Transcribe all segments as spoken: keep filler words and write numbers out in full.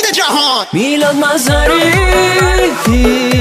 جهان. میلاد مظهری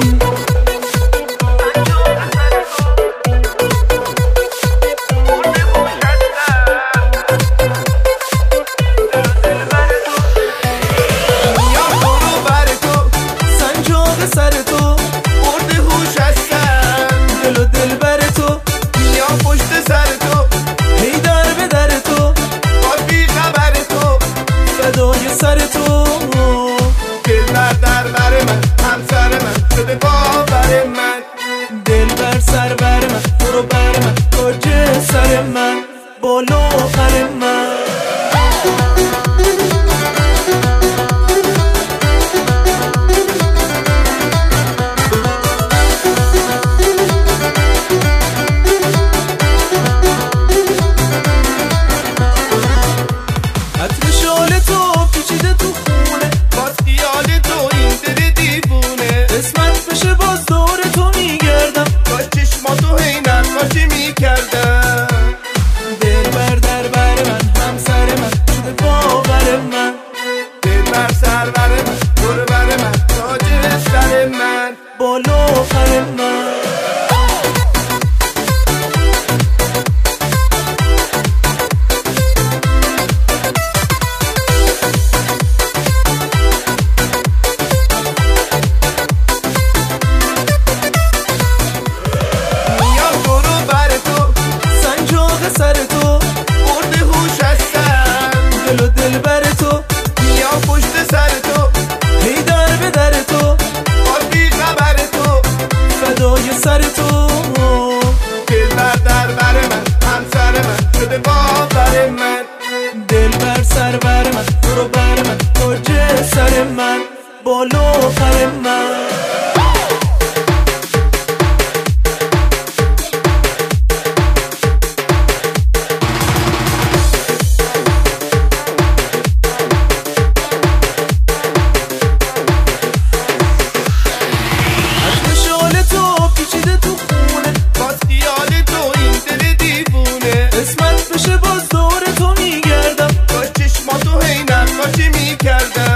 سر تو برده هوش هستن، دل و دل بر تو میام پشت سر تو، هی در به در تو با بی خبر تو فدای سر تو. دل بر در بر من همسر من شده باور من، دل بر سر بر من برو بر من تاج سر من بالا پر من. بالا پر من. میام برو بر تو سنجاق سر تو برده هوش هستن، دل و دل بر تو میام پشت سر تو، هی در به در تو فدای سر تو. دل بر در بر من همسر من شده باور من، دل بر سر بر من برو بر من تاج سر من بالا پر من. اسمت بشه باز دور تو میگردم، با چشماتو هی نقاشی میکردم.